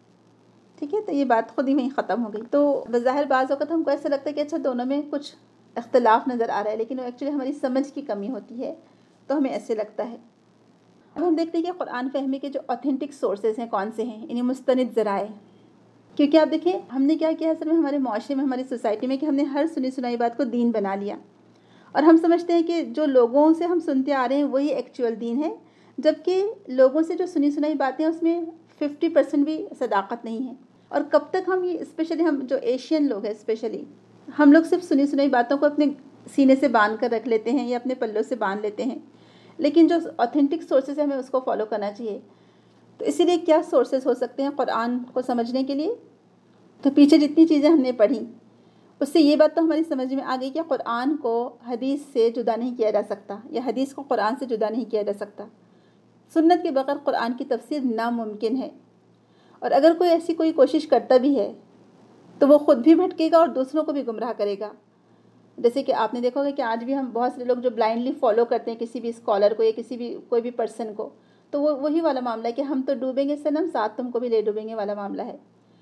ٹھیک ہے، تو یہ بات خود ہی میں ختم ہو گئی۔ تو بظاہر بعض اوقات ہم کو ایسا لگتا ہے کہ اچھا دونوں میں کچھ اختلاف نظر آ رہا ہے، لیکن وہ ایکچولی ہماری سمجھ کی کمی ہوتی ہے، تو ہمیں ایسے لگتا ہے۔ اب ہم دیکھتے ہیں کہ قرآن فہمی کے جو اوتھینٹک سورسز ہیں کون سے ہیں، یعنی مستند ذرائع۔ کیونکہ آپ دیکھیں ہم نے کیا کیا اصل میں ہمارے معاشرے میں، ہماری سوسائٹی میں، کہ ہم نے ہر سنی سنائی بات کو دین بنا لیا، اور ہم سمجھتے ہیں کہ جو لوگوں سے ہم سنتے آ رہے ہیں وہی ایکچوئل دین ہے، جبکہ لوگوں سے جو سنی سنائی باتیں ہیں اس میں ففٹی پرسینٹ بھی صداقت نہیں ہے۔ اور کب تک ہم یہ، اسپیشلی ہم جو ایشین لوگ ہیں، اسپیشلی ہم لوگ صرف سنی سنائی باتوں کو اپنے سینے سے باندھ کر رکھ لیتے ہیں یا اپنے پلوں سے باندھ لیتے ہیں، لیکن جو اوتھینٹک سورسز ہیں ہمیں اس کو فالو کرنا چاہیے۔ تو اسی لیے کیا سورسز ہو سکتے ہیں قرآن کو سمجھنے کے لیے؟ تو پیچھے جتنی چیزیں ہم نے پڑھی اس سے یہ بات تو ہماری سمجھ میں آ گئی کہ قرآن کو حدیث سے جدا نہیں کیا جا سکتا، یا حدیث کو قرآن سے جدا نہیں کیا جا سکتا۔ سنت کے بغیر قرآن کی تفسیر ناممکن ہے، اور اگر کوئی ایسی کوئی کوشش کرتا بھی ہے تو وہ خود بھی بھٹکے گا اور دوسروں کو بھی گمراہ کرے گا۔ جیسے کہ آپ نے دیکھا ہوگا کہ آج بھی ہم بہت سے لوگ جو بلائنڈلی فالو کرتے ہیں کسی بھی اسکالر کو یا کسی بھی کوئی بھی پرسن کو، تو وہ وہی والا معاملہ ہے کہ ہم تو ڈوبیں گے صنم، ساتھ تم کو بھی لے ڈوبیں گے والا معاملہ ہے۔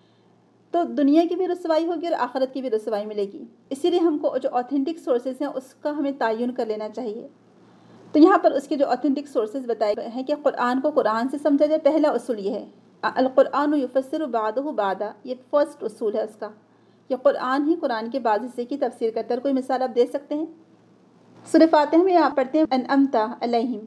تو دنیا کی بھی رسوائی ہوگی اور آخرت کی بھی رسوائی ملے گی۔ اسی لیے ہم کو جو اوتھینٹک سورسز ہیں اس کا ہمیں تعین کر لینا چاہیے۔ تو یہاں پر اس کے جو اوتھینٹک سورسز بتائے گئے ہیں کہ قرآن کو قرآن سے سمجھا جائے، پہلا اصول یہ ہے القرآن یفسر بعضہ بعضا، یہ فرسٹ اصول ہے اس کا۔ کہ قرآن ہی قرآن کے بعض حصے کی تفسیر کرتا ہے. اور کوئی مثال آپ دے سکتے ہیں؟ سورہ فاتحہ میں آپ پڑھتے ہیں انعمت علیہم،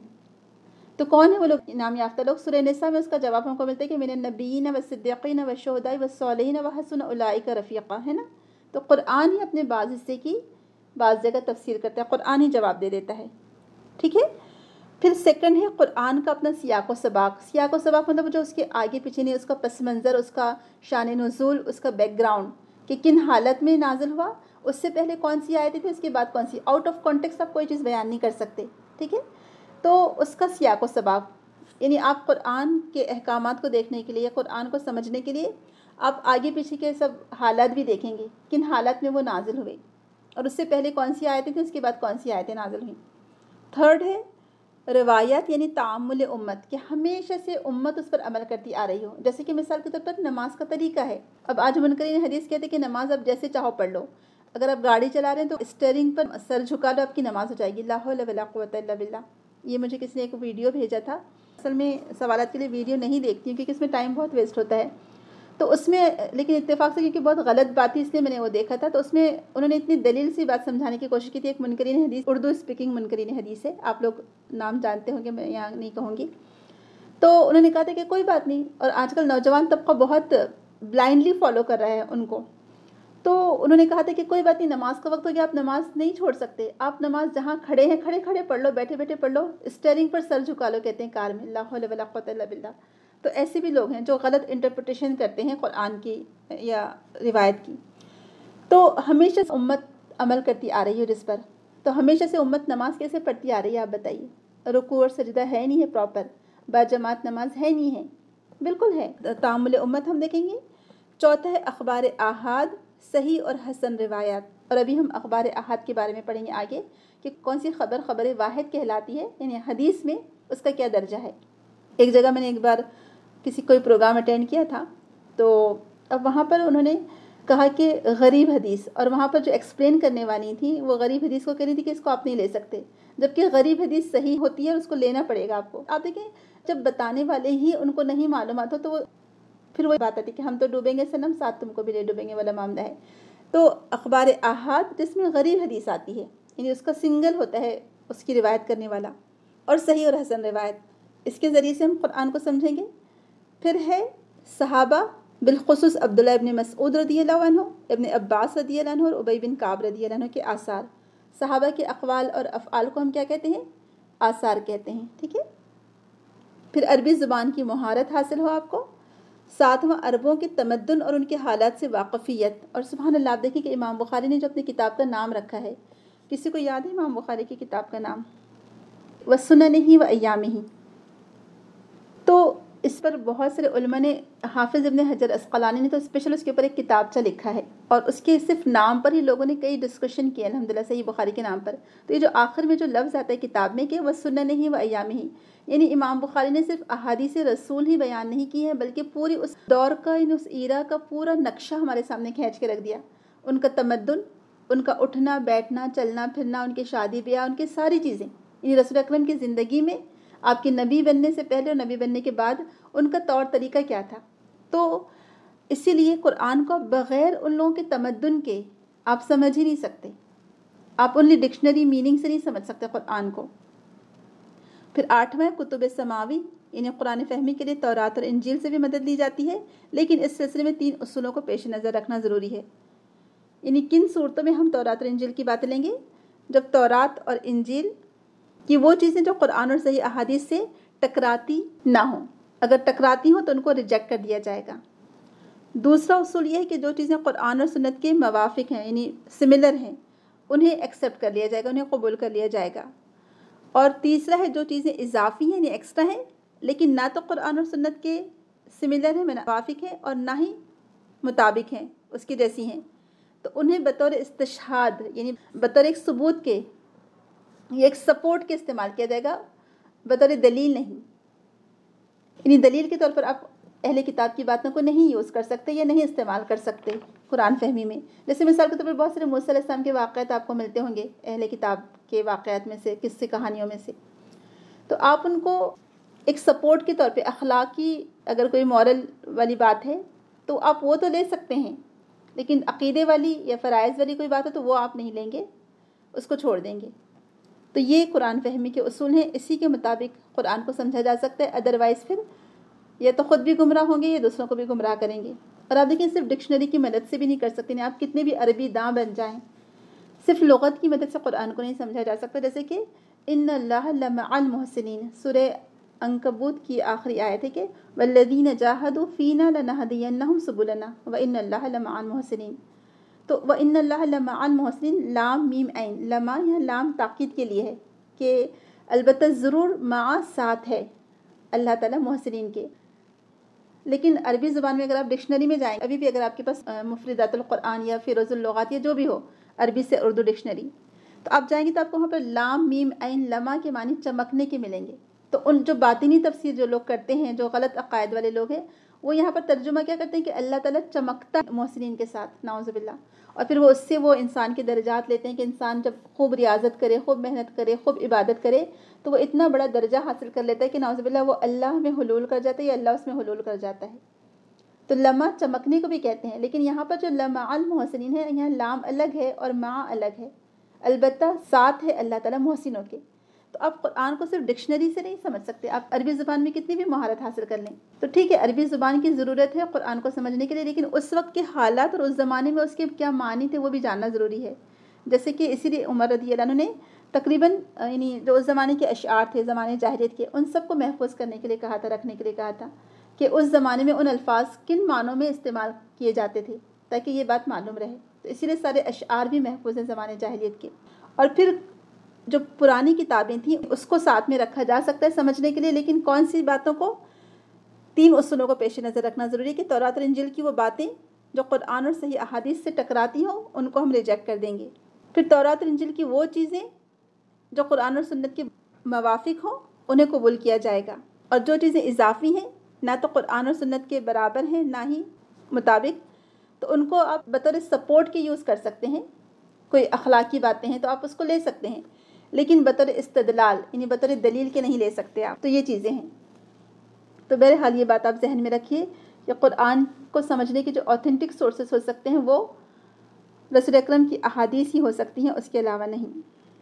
تو کون ہے وہ لوگ انعام یافتہ لوگ؟ سورہ نساء میں اس کا جواب ہم کو ملتا ہے کہ من النبیین والصدیقین والشہداء والصالحین وحسن اولئک رفیقا، ہے نا. تو قرآن ہی اپنے بعض حصے کی بعض جگہ تفسیر کرتا ہے، قرآن ہی جواب دے دیتا ہے. ٹھیک ہے. پھر سیکنڈ ہے قرآن کا اپنا سیاق و سباق. سیاق و سباق مطلب جو اس کے آگے پیچھے نہیں، اس کا پس منظر، اس کا شان نزول، اس کا بیک گراؤنڈ کہ کن حالت میں نازل ہوا، اس سے پہلے کون سی آیتیں تھیں، اس کے بعد کون سی. آؤٹ آف کانٹیکسٹ آپ کوئی چیز بیان نہیں کر سکتے. ٹھیک ہے. تو اس کا سیاق و سباق، یعنی آپ قرآن کے احکامات کو دیکھنے کے لیے، قرآن کو سمجھنے کے لیے آپ آگے پیچھے کے سب حالات بھی دیکھیں گے، کن حالات میں وہ نازل ہوئے اور اس سے پہلے کون سی آیتیں تھیں، اس کے بعد کون سی آیتیں نازل ہوئیں. تھرڈ ہے روایات، یعنی تعامل امت، کہ ہمیشہ سے امت اس پر عمل کرتی آ رہی ہو. جیسے کہ مثال کے طور پر نماز کا طریقہ ہے. اب آج منکرین حدیث کہتے ہیں کہ نماز آپ جیسے چاہو پڑھ لو. اگر آپ گاڑی چلا رہے ہیں تو اسٹیئرنگ پر سر جھکا لو، آپ کی نماز ہو جائے گی. لا حول ولا قوت الا باللہ. یہ مجھے کسی نے ایک ویڈیو بھیجا تھا. اصل میں سوالات کے لیے ویڈیو نہیں دیکھتی ہوں کیونکہ اس میں ٹائم بہت ویسٹ ہوتا ہے. تو اس میں لیکن اتفاق سے کیونکہ بہت غلط بات تھی اس لیے میں نے وہ دیکھا تھا. تو اس میں انہوں نے اتنی دلیل سی بات سمجھانے کی کوشش کی تھی. ایک منکرین حدیث، اردو اسپیکنگ منکرین حدیث ہے، آپ لوگ نام جانتے ہوں گے، میں یہاں نہیں کہوں گی. تو انہوں نے کہا تھا کہ کوئی بات نہیں، اور آج کل نوجوان طبقہ بہت بلائنڈلی فالو کر رہا ہے ان کو. تو انہوں نے کہا تھا کہ کوئی بات نہیں، نماز کا وقت ہو گیا، آپ نماز نہیں چھوڑ سکتے، آپ نماز جہاں کھڑے ہیں کھڑے کھڑے پڑھ لو، بیٹھے بیٹھے پڑھ لو، اسٹیئرنگ پر سر جھکا لو، کہتے ہیں کار میں. لا حول ولا قوت الا باللہ. تو ایسے بھی لوگ ہیں جو غلط انٹرپریٹیشن کرتے ہیں قرآن کی یا روایت کی. تو ہمیشہ سے امت عمل کرتی آ رہی ہے جس پر. تو ہمیشہ سے امت نماز کیسے پڑھتی آ رہی ہے آپ بتائیے؟ رکوع اور سجدہ ہے نہیں ہے پراپر، با جماعت نماز ہے نہیں ہے؟ بالکل ہے. تعامل امت ہم دیکھیں گے. چوتھا ہے اخبار احاد، صحیح اور حسن روایات. اور ابھی ہم اخبار احاد کے بارے میں پڑھیں گے آگے کہ کون سی خبر خبر واحد کہلاتی ہے، یعنی حدیث میں اس کا کیا درجہ ہے. ایک جگہ میں نے ایک بار کسی کوئی پروگرام اٹینڈ کیا تھا، تو اب وہاں پر انہوں نے کہا کہ غریب حدیث، اور وہاں پر جو ایکسپلین کرنے والی تھیں وہ غریب حدیث کو کہہ رہی تھی کہ اس کو آپ نہیں لے سکتے، جبکہ غریب حدیث صحیح ہوتی ہے اور اس کو لینا پڑے گا آپ کو. آپ دیکھیں جب بتانے والے ہی ان کو نہیں معلومات ہو تو وہ پھر وہی بات آتی کہ ہم تو ڈوبیں گے صنم، ساتھ تم کو بھی لے ڈوبیں گے والا معاملہ ہے. تو اخبار احاد جس میں غریب حدیث آتی ہے، یعنی اس کا سنگل ہوتا ہے اس کی روایت کرنے والا، اور صحیح اور حسن روایت، اس کے ذریعے سے ہم قرآن کو سمجھیں گے. پھر ہے صحابہ، بالخصوص عبداللہ ابن مسعود رضی اللہ عنہ، ابن عباس رضی اللہ عنہ اور ابی بن کعب رضی اللہ عنہ کے آثار. صحابہ کے اقوال اور افعال کو ہم کیا کہتے ہیں؟ آثار کہتے ہیں. ٹھیک ہے. پھر عربی زبان کی مہارت حاصل ہو آپ کو. ساتواں عربوں کے تمدن اور ان کے حالات سے واقفیت. اور سبحان اللہ، آپ دیکھیں کہ امام بخاری نے جو اپنی کتاب کا نام رکھا ہے، کسی کو یاد ہے امام بخاری کی کتاب کا نام؟ وسننہ و ایامہ. تو اس پر بہت سارے علماء نے، حافظ ابن حجر اسقلانی نے تو اسپیشل اس کے اوپر ایک کتابچہ لکھا ہے، اور اس کے صرف نام پر ہی لوگوں نے کئی ڈسکشن کیے الحمدللہ صحیح بخاری کے نام پر. تو یہ جو آخر میں جو لفظ آتا ہے کتاب میں کہ وسننہ و ایامہ، یعنی امام بخاری نے صرف احادیث رسول ہی بیان نہیں کی ہے بلکہ پوری اس دور کا، یعنی اس ایرا کا پورا نقشہ ہمارے سامنے کھینچ کے رکھ دیا. ان کا تمدن، ان کا اٹھنا بیٹھنا چلنا پھرنا، ان کے شادی بیاہ، ان کی ساری چیزیں، یعنی رسول اکرم کی زندگی میں آپ کے نبی بننے سے پہلے اور نبی بننے کے بعد ان کا طور طریقہ کیا تھا. تو اسی لیے قرآن کو بغیر ان لوگوں کے تمدن کے آپ سمجھ ہی نہیں سکتے. آپ اونلی ڈکشنری میننگ سے نہیں سمجھ سکتے قرآن کو. پھر آٹھواں کتب سماوی، انہیں قرآن فہمی کے لیے تورات اور انجیل سے بھی مدد لی جاتی ہے، لیکن اس سلسلے میں تین اصولوں کو پیش نظر رکھنا ضروری ہے. یعنی کن صورتوں میں ہم تورات اور انجیل کی باتیں لیں گے؟ جب تورات اور انجیل کی وہ چیزیں جو قرآن اور صحیح احادیث سے ٹکراتی نہ ہوں. اگر ٹکراتی ہوں تو ان کو ریجیکٹ کر دیا جائے گا. دوسرا اصول یہ ہے کہ جو چیزیں قرآن اور سنت کے موافق ہیں، یعنی سملر ہیں، انہیں ایکسیپٹ کر لیا جائے گا، انہیں قبول کر لیا جائے گا. اور تیسرا ہے جو چیزیں اضافی ہیں، یعنی ایکسٹرا ہیں، لیکن نہ تو قرآن اور سنت کے سملر ہیں، موافق ہیں، اور نہ ہی مطابق ہیں، اس کی جیسی ہیں، تو انہیں بطور استشہاد، یعنی بطور ایک ثبوت کے یا ایک سپورٹ کے استعمال کیا جائے گا، بطور دلیل نہیں. یعنی دلیل کے طور پر آپ اہل کتاب کی باتوں کو نہیں یوز کر سکتے یا نہیں استعمال کر سکتے قرآن فہمی میں. جیسے مثال کے طور پر بہت سارے موسیٰ علیہ السلام کے واقعات آپ کو ملتے ہوں گے اہل کتاب کے واقعات میں سے، قصے کہانیوں میں سے. تو آپ ان کو ایک سپورٹ کے طور پہ، اخلاقی اگر کوئی مورل والی بات ہے تو آپ وہ تو لے سکتے ہیں، لیکن عقیدے والی یا فرائض والی کوئی بات ہے تو وہ آپ نہیں لیں گے، اس کو چھوڑ دیں گے۔ تو یہ قرآن فہمی کے اصول ہیں، اسی کے مطابق قرآن کو سمجھا جا سکتا ہے، ادروائز پھر یا تو خود بھی گمراہ ہوں گے یا دوسروں کو بھی گمراہ کریں گے۔ اور آپ دیکھیں صرف ڈکشنری کی مدد سے بھی نہیں کر سکتے، نہیں آپ کتنے بھی عربی داں بن جائیں، صرف لغت کی مدد سے قرآن کو نہیں سمجھا جا سکتا۔ جیسے کہ ان اللہ لمع المحسنین، سورہ عنکبوت کی آخری آیت ہے کہ والذین جاہدوا فینا لنہدینہم سبلنا وان اللہ لمع المحسنین۔ تو وان اللہ لمع المحسنین، لام میم عین، لمع یہاں لام تاکید کے لیے ہے کہ البتہ ضرور مع ساتھ ہے اللہ تعالیٰ محسنین کے۔ لیکن عربی زبان میں اگر آپ ڈکشنری میں جائیں، ابھی بھی اگر آپ کے پاس مفردات القرآن یا فیروز اللغات یا جو بھی ہو عربی سے اردو ڈکشنری، تو آپ جائیں گے تو آپ کو وہاں پر لام میم عین لمع کے معنی چمکنے کے ملیں گے۔ تو ان جو باطنی تفسیر جو لوگ کرتے ہیں، جو غلط عقائد والے لوگ ہیں، وہ یہاں پر ترجمہ کیا کرتے ہیں کہ اللہ تعالیٰ چمکتا محسنین کے ساتھ، نعوذ باللہ، اور پھر وہ اس سے وہ انسان کے درجات لیتے ہیں کہ انسان جب خوب ریاضت کرے، خوب محنت کرے، خوب عبادت کرے تو وہ اتنا بڑا درجہ حاصل کر لیتا ہے کہ نعوذ باللہ وہ اللہ میں حلول کر جاتا ہے یا اللہ اس میں حلول کر جاتا ہے۔ تو لمع چمکنے کو بھی کہتے ہیں، لیکن یہاں پر جو لمع المحسنین ہے، یہاں لام الگ ہے اور مع الگ ہے، البتہ ساتھ ہے اللہ تعالیٰ محسنوں کے۔ تو آپ قرآن کو صرف ڈکشنری سے نہیں سمجھ سکتے، آپ عربی زبان میں کتنی بھی مہارت حاصل کر لیں تو ٹھیک ہے، عربی زبان کی ضرورت ہے قرآن کو سمجھنے کے لیے، لیکن اس وقت کے حالات اور اس زمانے میں اس کے کیا معنی تھے وہ بھی جاننا ضروری ہے۔ جیسے کہ اسی لیے عمر رضی اللہ عنہ نے تقریباً یعنی جو اس زمانے کے اشعار تھے، زمانے جاہلیت کے، ان سب کو محفوظ کرنے کے لیے کہا تھا، رکھنے کے لیے کہا تھا کہ اس زمانے میں ان الفاظ کن معنوں میں استعمال کیے جاتے تھے تاکہ یہ بات معلوم رہے۔ تو اسی لیے سارے اشعار بھی محفوظ ہیں زمانے جاہلیت کے۔ اور پھر جو پرانی کتابیں تھیں اس کو ساتھ میں رکھا جا سکتا ہے سمجھنے کے لیے، لیکن کون سی باتوں کو، تین اصولوں کو پیش نظر رکھنا ضروری ہے کہ توراۃ اور انجیل کی وہ باتیں جو قرآن اور صحیح احادیث سے ٹکراتی ہوں ان کو ہم ریجیکٹ کر دیں گے۔ پھر توراۃ اور انجیل کی وہ چیزیں جو قرآن اور سنت کے موافق ہوں انہیں قبول کیا جائے گا، اور جو چیزیں اضافی ہیں، نہ تو قرآن اور سنت کے برابر ہیں نہ ہی مطابق، تو ان کو آپ بطور سپورٹ کے یوز کر سکتے ہیں۔ کوئی اخلاقی باتیں ہیں تو آپ اس کو لے سکتے ہیں، لیکن بطور استدلال یعنی بطور دلیل کے نہیں لے سکتے آپ۔ تو یہ چیزیں ہیں۔ تو بہرحال یہ بات آپ ذہن میں رکھیے کہ قرآن کو سمجھنے کے جو اوتھینٹک سورسز ہو سکتے ہیں وہ رسول اکرم کی احادیث ہی ہو سکتی ہیں، اس کے علاوہ نہیں۔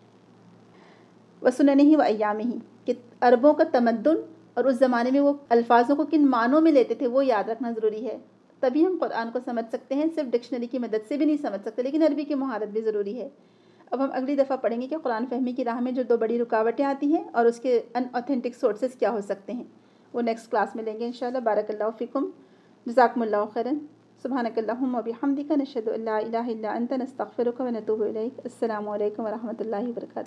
وسننہ و ایامہ، کہ عربوں کا تمدن اور اس زمانے میں وہ الفاظوں کو کن معنوں میں لیتے تھے وہ یاد رکھنا ضروری ہے، تبھی ہم قرآن کو سمجھ سکتے ہیں۔ صرف ڈکشنری کی مدد سے بھی نہیں سمجھ سکتے، لیکن عربی کی مہارت بھی ضروری ہے۔ اب ہم اگلی دفعہ پڑھیں گے کہ قرآن فہمی کی راہ میں جو دو بڑی رکاوٹیں آتی ہیں اور اس کے ان اوتھینٹک سورسز کیا ہو سکتے ہیں، وہ نیکسٹ کلاس میں لیں گے انشاءاللہ۔ بارک اللہ فیکم، جزاکم اللہ خیرا، سبحانک اللہم و بحمدک، نشہد ان لا الہ الا انت، نستغفرک و نتوب الیک۔ السلام علیکم و رحمۃ اللہ وبرکاتہ۔